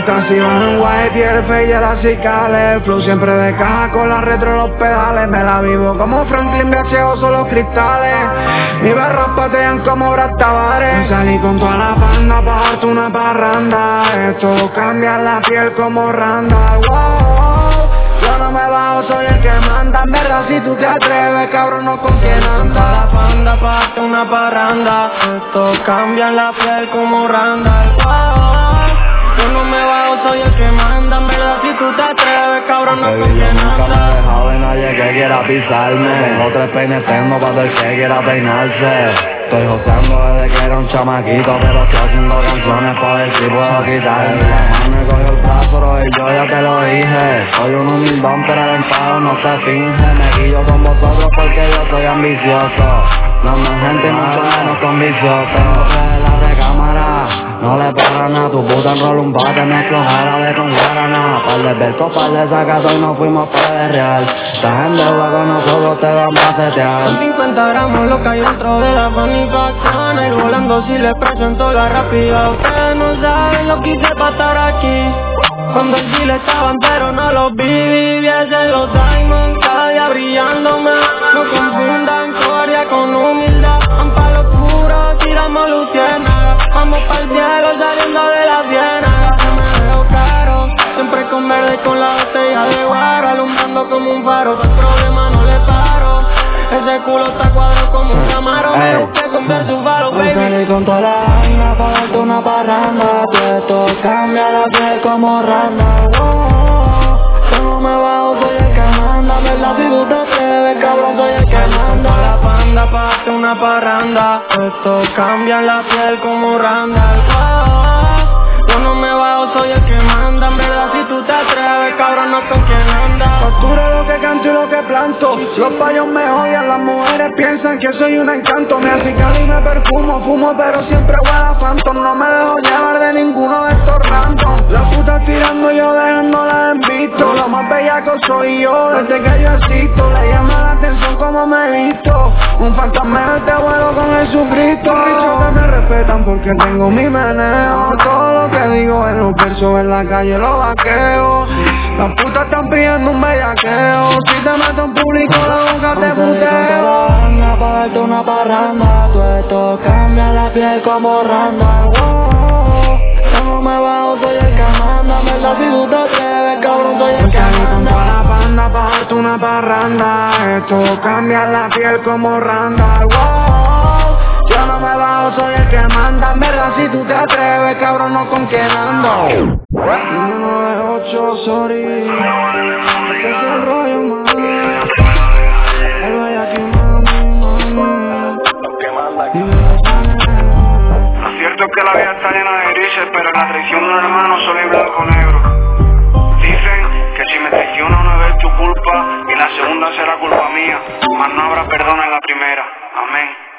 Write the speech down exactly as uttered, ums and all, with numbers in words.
putas iban en white y el face y las cicales. Flow siempre de caja con la retro y los pedales. Me la vivo como Franklin, V H O, solo cristales. Mis barras patean como Brastavares. Salí con toda la banda pa' darte una parranda. Esto cambia la piel como Randa. Wow, yo no me bajo, soy el que manda. En verdad si tú te atreves, cabrón, no con quién anda. La banda pa' darte una parranda. Esto cambia la piel como Randa. Wow, yo no me bajo, soy el que manda. En verdad si tú te atreves, cabrón, no con quién anda. Nunca me he dejado de nadie que quiera pisarme. Tengo tres peines, tengo para el que quiera peinarse. Estoy joseando desde que era un chamaquito, pero estoy haciendo canciones pa' ver si puedo quitarme. La mano me cogió el brazo y yo ya te lo dije. Soy un humildón pero el enfado no se finge. Me guillo con vosotros porque yo soy ambicioso. No me gente mucho menos con vicios. Tengo que de la recámara, no le para nada. Tu puta enrola un bate, mezclo árabe con guaraná. Par de versos, par de sacados y nos fuimos pa' real. Estás en deuda con nosotros, te vamos a setear. Con cincuenta gramos lo que hay dentro de la bonificación. Ir volando si les presento la rapidez. Ustedes no saben lo que hice pa' estar aquí. Cuando el chile estaban pero no los vi. Viviese los diamonds cada día brillándome. No confundan gloria con humildad. Van pa' lo puro, tiramos luciérnaga. Vamos pa'l cielo saliendo de la ciénaga. Que me veo caro, siempre con verde con la botella de guaro. Alumbrando como un faro, el problema no le paro. Ese culo está cuadrado como un camarón. Me busqué con ver su faro, baby. Salí con toda la banda pa' darte una parranda. Esto cambia la piel como Randa. Oh, yo no me bajo, soy el que manda. ¿Verdad? Si tú te atreves, cabrón, soy el que manda. Con la banda pa' darte una parranda. Esto cambia la piel como Randa. Oh, yo no me bajo, soy el que manda. En verdad si tú te atreves, cabrón, no con quién anda. Factura lo que canto y lo que planto. Los payos me odian, las mujeres piensan que soy un encanto. Me acicalo y me perfumo, fumo pero siempre huele a Phantom. No me dejo llevar de ninguno de estos random. Las putas tirando y yo dejándolas en visto. Lo más bellaco soy yo, desde que yo existo. Le llama la atención como me he visto. Un fantasma te vuelo con Jesucristo. Dicho que me respetan porque tengo mi meneo. Todo lo que digo en los versos en la calle lo vaqueo. Las putas están pidiendo un bellaqueo. Si te meto en público la boca te puteo. Pa' darte una parranda. Todo esto cambia la piel como Randa. Oh, yo no me bajo, soy el que manda. ¿Verdad? Si tú te atreves, cabrón, soy el que Salí con toda manda. la banda pa' darte una parranda. Esto cambia la piel como Randa. Wow, yo no me bajo, soy el que manda. En verdad si tú te atreves, cabrón, no con quién ando. uno de ocho, sorry. Este es el rollo, mami. El bellaquín, mami, mami. Lo cierto es que la vida está llena de grises, pero la traición de un hermano solo es blanco-negro. Dicen que si me traiciona una vez tu culpa y la segunda será culpa mía, mas no habrá perdón en la primera. Amén.